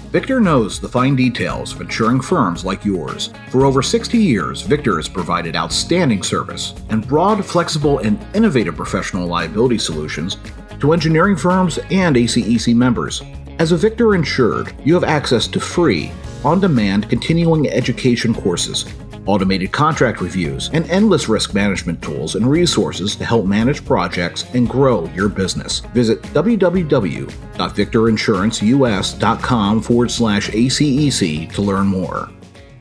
Victor knows the fine details of insuring firms like yours. For over 60 years, Victor has provided outstanding service and broad, flexible, and innovative professional liability solutions to engineering firms and ACEC members. As a Victor insured, you have access to free, on-demand continuing education courses, automated contract reviews, and endless risk management tools and resources to help manage projects and grow your business. Visit www.victorinsuranceux.com/ACEC to learn more.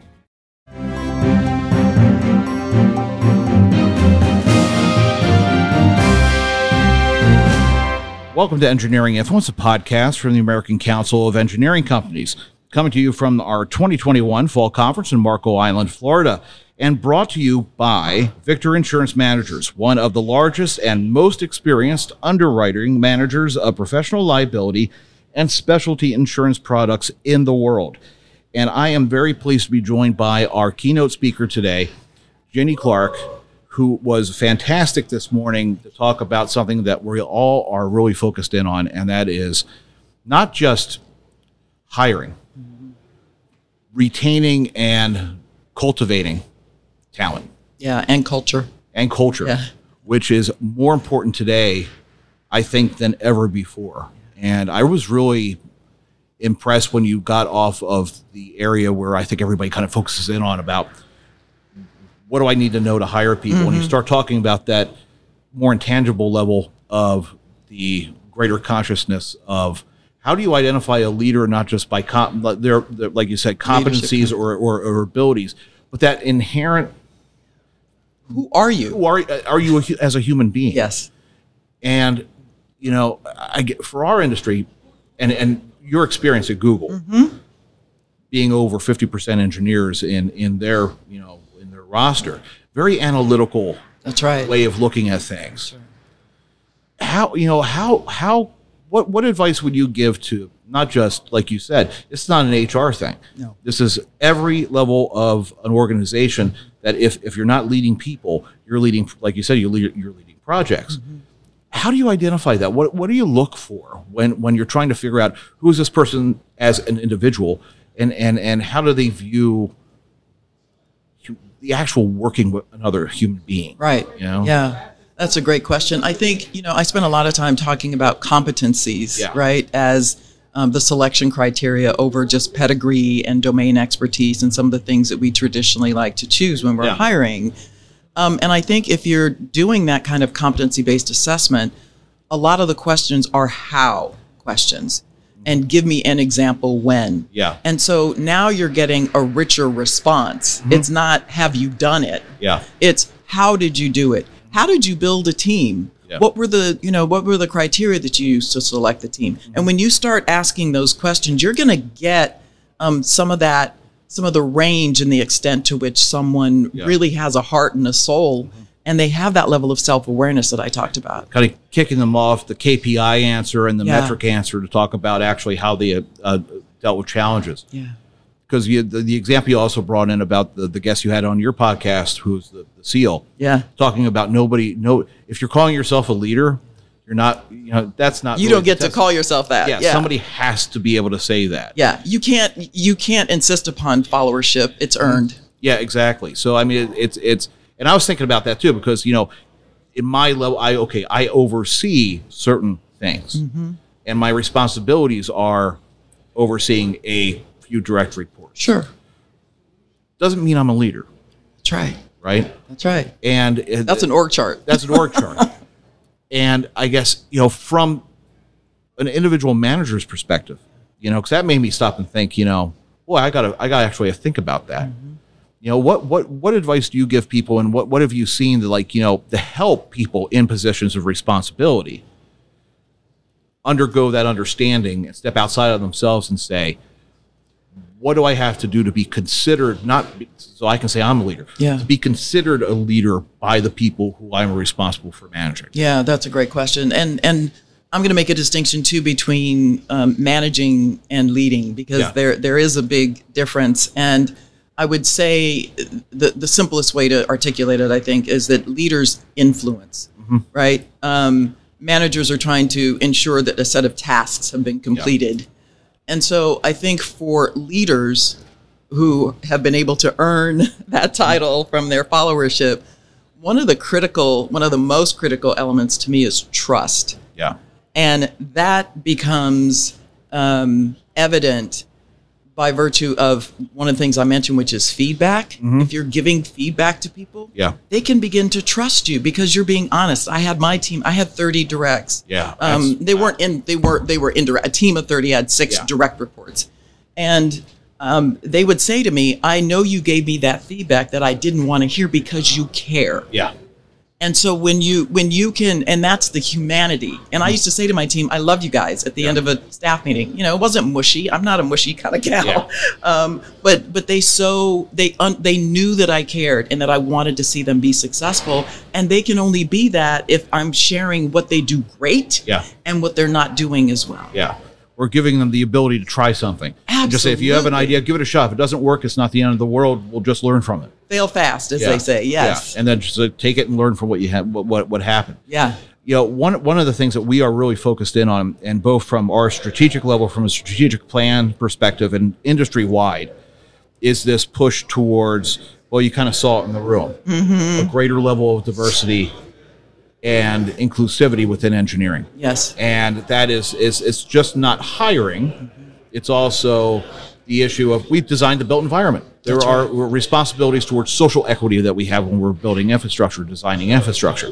Welcome to Engineering Influence, a podcast from the American Council of Engineering Companies, coming to you from our 2021 Fall Conference in Marco Island, Florida, and brought to you by Victor Insurance Managers, one of the largest and most experienced underwriting managers of professional liability and specialty insurance products in the world. And I am very pleased to be joined by our keynote speaker today, Jenny Clark, who was fantastic this morning to talk about something that we all are really focused in on, and that is not just hiring, retaining and cultivating talent. Yeah, and culture. And culture, yeah, which is more important today, I think, than ever before. And I was really impressed when you got off of the area where I think everybody kind of focuses in on about what do I need to know to hire people? When you start talking about that more intangible level of the greater consciousness of how do you identify a leader, not just by, like you said, competencies or abilities, but that inherent. Who are you? Who are you as a human being? Yes. And, you know, for our industry and your experience at Google, being over 50% engineers in their, you know, in their roster, very analytical. That's right. Way of looking at things. How, you know, what advice would you give to, not just, like you said, it's not an HR thing. No. This is every level of an organization that if you're not leading people, you're leading, like you said, you're leading projects. How do you identify that? What do you look for when you're trying to figure out who is this person as an individual and how do they view the actual working with another human being? Right. You know? Yeah. That's a great question. I think, you know, I spent a lot of time talking about competencies, right, as the selection criteria over just pedigree and domain expertise and some of the things that we traditionally like to choose when we're hiring. And I think if you're doing that kind of competency-based assessment, a lot of the questions are how questions. And give me an example when. Yeah. And so now you're getting a richer response. It's not, have you done it? Yeah. It's, how did you do it? How did you build a team? Yeah. What were the criteria that you used to select the team? And when you start asking those questions, you're going to get some of the range and the extent to which someone really has a heart and a soul, and they have that level of self-awareness that I talked about. Kind of kicking them off the KPI answer and the metric answer to talk about actually how they dealt with challenges. Yeah. Because the example you also brought in about the guest you had on your podcast, who's the SEAL. Yeah. Talking about if you're calling yourself a leader, you're not, you know, that's not. You really don't get to call yourself that. Yeah. Somebody has to be able to say that. Yeah. You can't insist upon followership. It's earned. Yeah, exactly. So, I mean, it's, and I was thinking about that too, because, you know, in my level, I oversee certain things and my responsibilities are overseeing a few direct reports. Sure. Doesn't mean I'm a leader. That's right. Right? That's right. And that's an org chart. That's an org chart. And I guess, you know, from an individual manager's perspective, you know, because that made me stop and think, you know, boy, I gotta actually think about that. You know, what advice do you give people, and what have you seen to help people in positions of responsibility undergo that understanding and step outside of themselves and say, what do I have to do to be considered, so I can say I'm a leader, to be considered a leader by the people who I'm responsible for managing? Yeah, that's a great question. And I'm going to make a distinction too between managing and leading, because there is a big difference. And I would say the simplest way to articulate it, I think, is that leaders influence, right? Managers are trying to ensure that a set of tasks have been completed. And so I think for leaders who have been able to earn that title from their followership, one of the most critical elements to me is trust. Yeah. And that becomes evident by virtue of one of the things I mentioned, which is feedback. If you're giving feedback to people, they can begin to trust you because you're being honest. I had my team. I had 30 directs. Yeah. They were indirect. A team of 30 had 6 direct reports, and they would say to me, "I know you gave me that feedback that I didn't want to hear because you care." Yeah. And so when you can, and that's the humanity. And I used to say to my team, I love you guys at the end of a staff meeting. You know, it wasn't mushy. I'm not a mushy kind of gal. Yeah. But they knew that I cared and that I wanted to see them be successful. And they can only be that if I'm sharing what they do great and what they're not doing as well. Yeah. We're giving them the ability to try something. Absolutely. Just say, if you have an idea, give it a shot. If it doesn't work, it's not the end of the world. We'll just learn from it. Fail fast, as they say. Yes. Yeah. And then just take it and learn from what you have, what happened. Yeah. You know, one of the things that we are really focused in on, and both from our strategic level, from a strategic plan perspective and industry wide, is this push towards, well, you kind of saw it in the room, a greater level of diversity and inclusivity within engineering. Yes. And that is it's just not hiring. It's also the issue of, we've designed the built environment. There are responsibilities towards social equity that we have when we're building infrastructure, designing infrastructure.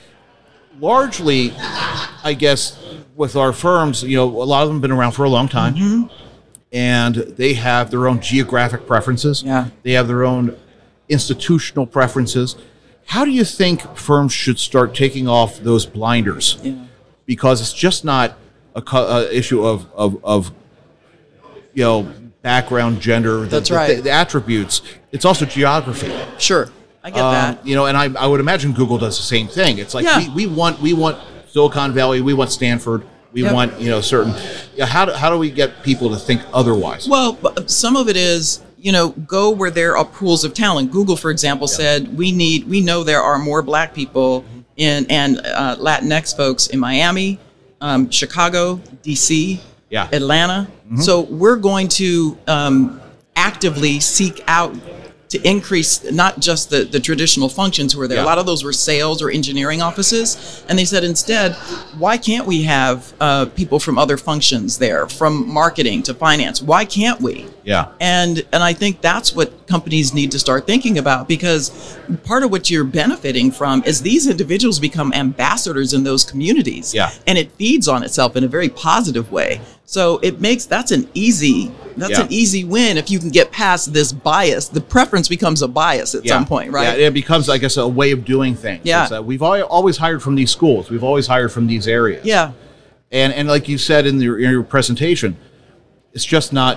Largely, I guess, with our firms, you know, a lot of them have been around for a long time, and they have their own geographic preferences. Yeah. They have their own institutional preferences. How do you think firms should start taking off those blinders? Yeah. Because it's just not a issue of you know, background, gender, the attributes. It's also geography. Sure, I get that. You know, and I would imagine Google does the same thing. It's like we want Silicon Valley, we want Stanford, we want, you know, certain. How do we get people to think otherwise? Well, some of it is, you know, go where there are pools of talent. Google, for example, said we know there are more Black people and Latinx folks in Miami, Chicago, DC, Atlanta. So we're going to actively seek out to increase not just the traditional functions who are there. A lot of those were sales or engineering offices. And they said, instead, why can't we have people from other functions there, from marketing to finance? Why can't we? Yeah. And I think that's what companies need to start thinking about, because part of what you're benefiting from is these individuals become ambassadors in those communities. Yeah. And it feeds on itself in a very positive way. So that's an easy win if you can get past this bias. The preference becomes a bias at some point, right? Yeah, it becomes, I guess, a way of doing things. Yeah. We've always hired from these schools. We've always hired from these areas. Yeah. And like you said in your presentation, it's just not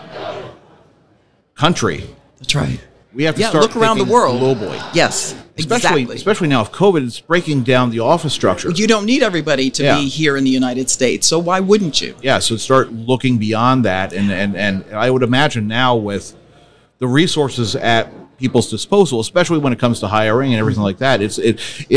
country. That's right. We have to start look around the world globally. Yes, especially now with COVID, it's breaking down the office structure. You don't need everybody to be here in the United States, so why wouldn't you? Yeah, so start looking beyond that, and I would imagine now with the resources at people's disposal, especially when it comes to hiring and everything like that, it's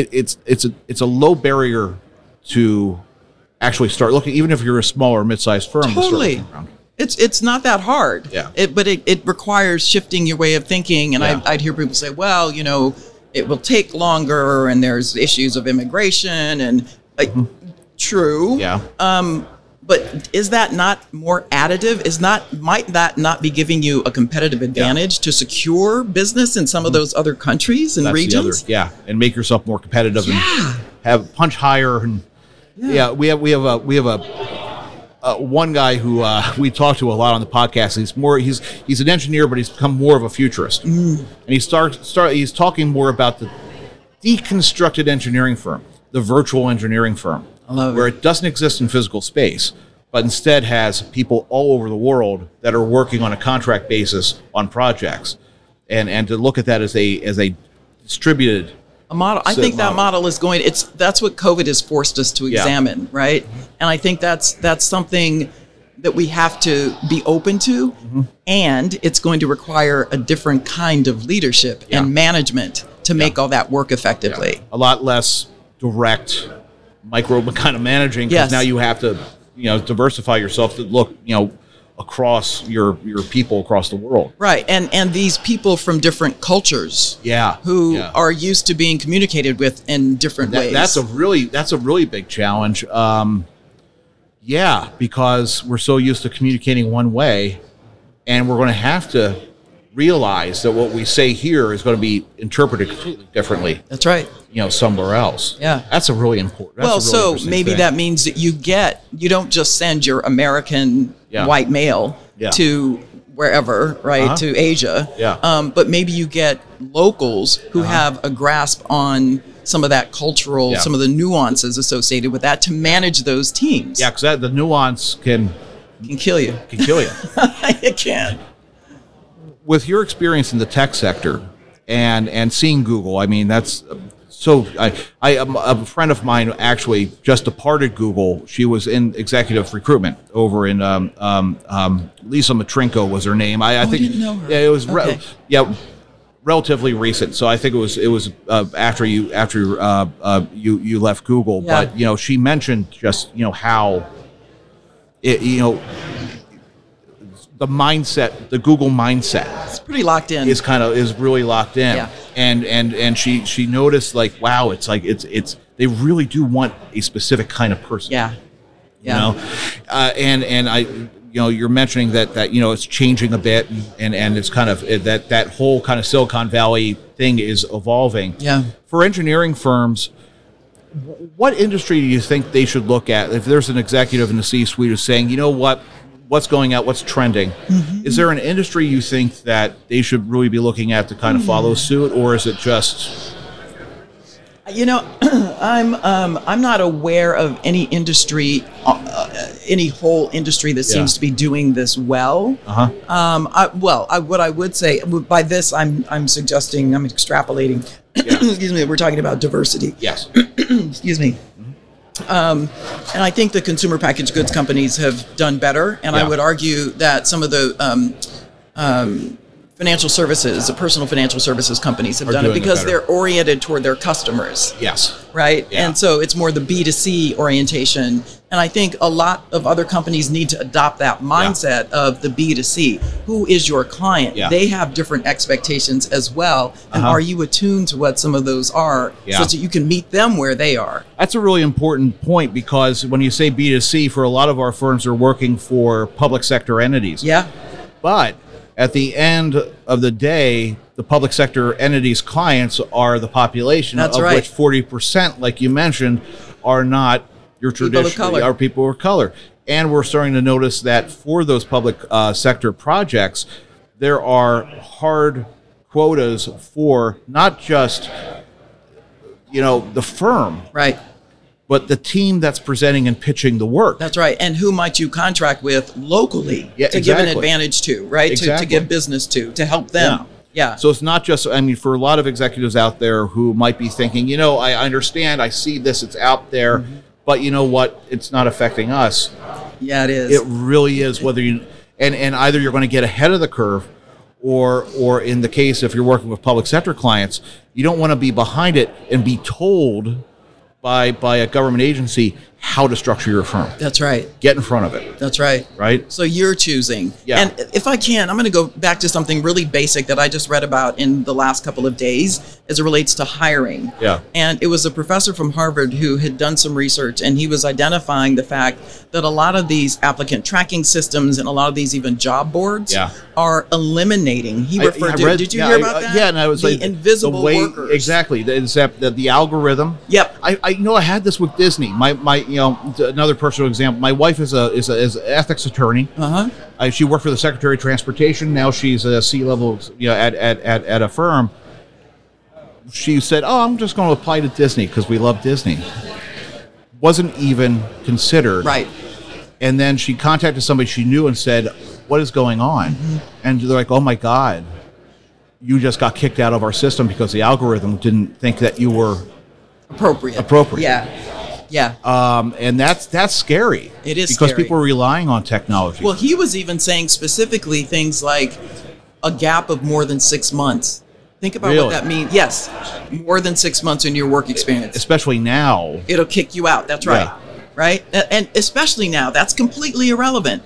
a low barrier to actually start looking, even if you're a smaller mid-sized firm. Totally. To start looking around. It's not that hard. Yeah. But it requires shifting your way of thinking. And I'd hear people say, well, you know, it will take longer and there's issues of immigration and true. Yeah. But is that not more additive? Might that not be giving you a competitive advantage to secure business in some of those other countries and regions? And make yourself more competitive and have punch higher. And we have one guy who we talk to a lot on the podcast. He's an engineer, but he's become more of a futurist, and he's talking more about the deconstructed engineering firm, the virtual engineering firm, where it doesn't exist in physical space, but instead has people all over the world that are working on a contract basis on projects, and to look at that as a distributed a model. I think that model is that's what COVID has forced us to examine, right? And I think that's something that we have to be open to, and it's going to require a different kind of leadership and management to make all that work effectively. Yeah. A lot less direct micro kind of managing, because now you have to, diversify yourself to look, across your people across the world. Right. And these people from different cultures who are used to being communicated with in different ways. That's a really big challenge. Because we're so used to communicating one way, and we're going to have to realize that what we say here is going to be interpreted completely differently. That's right. Somewhere else. Yeah. That's a really important. So maybe that means that you don't just send your American white male to wherever, right, to Asia. Yeah. But maybe you get locals who have a grasp on some of that cultural, some of the nuances associated with that to manage those teams. Yeah, because the nuance can kill you. It can. With your experience in the tech sector and seeing Google, I mean, that's so. A friend of mine actually just departed Google. She was in executive recruitment over in Lisa Matrinko was her name. I think didn't know her. Yeah, it was relatively recent. So I think it was after you left Google. Yeah. But she mentioned just how it the mindset, the Google mindset, it's pretty locked in. Is really locked in. Yeah. And she noticed wow, it's they really do want a specific kind of person. Yeah. Yeah. And I you're mentioning that it's changing a bit, and it's kind of that whole kind of Silicon Valley thing is evolving. Yeah. For engineering firms, what industry do you think they should look at if there's an executive in the C-suite who's saying, what's going out, what's trending? Mm-hmm. Is there an industry you think that they should really be looking at to kind of follow suit, or is it just? I'm not aware of any industry, any whole industry that seems to be doing this well. What I would say by this, I'm suggesting, I'm extrapolating. Excuse me. We're talking about diversity. Yes. Excuse me. And I think the consumer packaged goods companies have done better, and I would argue that some of the financial services, the personal financial services companies have done it because they're oriented toward their customers. Yes. Right? Yeah. And so it's more the B2C orientation. And I think a lot of other companies need to adopt that mindset of the B2C. Who is your client? Yeah. They have different expectations as well. And are you attuned to what some of those are so that you can meet them where they are? That's a really important point, because when you say B2C, for a lot of our firms are working for public sector entities. Yeah. But at the end of the day, the public sector entities' clients are the population, That's of right. which 40%, like you mentioned, are not your traditional, are people of color. And we're starting to notice that for those public sector projects, there are hard quotas for not just, the firm, Right. but the team that's presenting and pitching the work. That's right. And who might you contract with locally to give an advantage to, right? Exactly. To give business to help them. Yeah. So it's not just, for a lot of executives out there who might be thinking, I understand, I see this, it's out there, but you know what? It's not affecting us. Yeah, it is. It really is, whether you, and either you're going to get ahead of the curve, or in the case, if you're working with public sector clients, you don't want to be behind it and be told by a government agency how to structure your firm. That's right. Get in front of it. That's right. Right? So you're choosing. Yeah. And if I can, I'm going to go back to something really basic that I just read about in the last couple of days as it relates to hiring. Yeah. And it was a professor from Harvard who had done some research, and he was identifying the fact that a lot of these applicant tracking systems and a lot of these even job boards are eliminating. He referred to, did you hear about that? Yeah, and I was the invisible workers. Exactly. The algorithm. Yep. I had this with Disney. My another personal example. My wife is an ethics attorney. She worked for the Secretary of Transportation. Now she's a C-level, at a firm. She said, "Oh, I'm just going to apply to Disney because we love Disney." Wasn't even considered. Right. And then she contacted somebody she knew and said, "What is going on?" And they're like, "Oh my God, you just got kicked out of our system because the algorithm didn't think that you were appropriate." Yeah. And that's scary. It is because scary. people are relying on technology. Well, he was even saying specifically things like a gap of more than 6 months. Think about what that means. Yes, more than 6 months in your work experience. Especially now. It'll kick you out. That's right. Yeah. Right? And especially now, that's completely irrelevant. Yeah.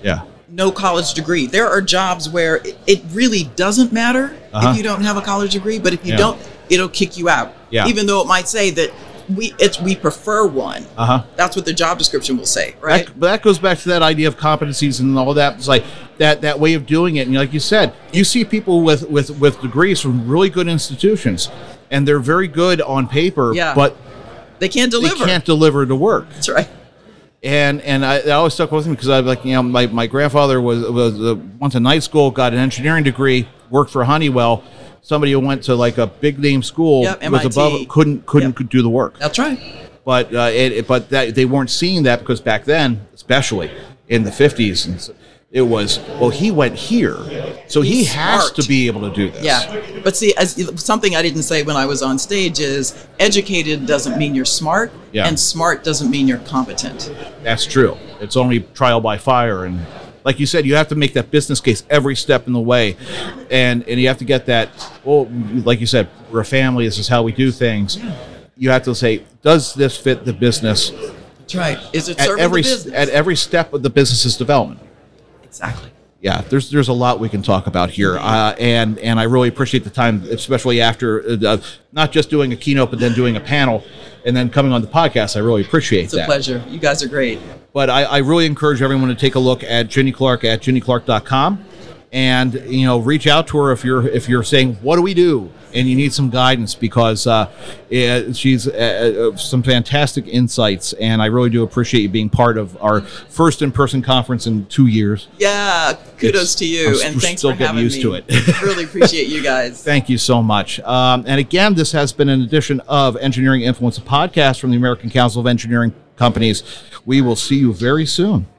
no college degree. There are jobs where it really doesn't matter if you don't have a college degree, but if you don't, it'll kick you out. Yeah. Even though it might say that we prefer one. That's what the job description will say, right? But that goes back to that idea of competencies and all that. It's like that way of doing it. And like you said, you see people with degrees from really good institutions, and they're very good on paper, but they can't deliver. They can't deliver the work. That's right. And I always stuck with me because I like, my grandfather went to night school, got an engineering degree, worked for Honeywell. Somebody who went to like a big name school was above, couldn't do the work. That's right. But they weren't seeing that because back then, especially in the 50s, and it was, well, he went here, so he has to be able to do this. Yeah, but see, something I didn't say when I was on stage is educated doesn't mean you're smart, and smart doesn't mean you're competent. That's true. It's only trial by fire, and like you said, you have to make that business case every step in the way, and you have to get that. Well, like you said, we're a family. This is how we do things. You have to say, does this fit the business? That's right. Is it serving the business? At every step of the business's development? Exactly. Yeah, there's a lot we can talk about here, and I really appreciate the time, especially after not just doing a keynote, but then doing a panel, and then coming on the podcast. I really appreciate that. It's a pleasure. You guys are great. But I really encourage everyone to take a look at Ginny Clark at GinnyClark.com, and reach out to her if you're saying, what do we do? And you need some guidance, because she's some fantastic insights, and I really do appreciate you being part of our first in-person conference in 2 years. Yeah, kudos to you, and thanks for having me. Still getting used to it. Really appreciate you guys. Thank you so much. And again, this has been an edition of Engineering Influence, a podcast from the American Council of Engineering Companies. We will see you very soon.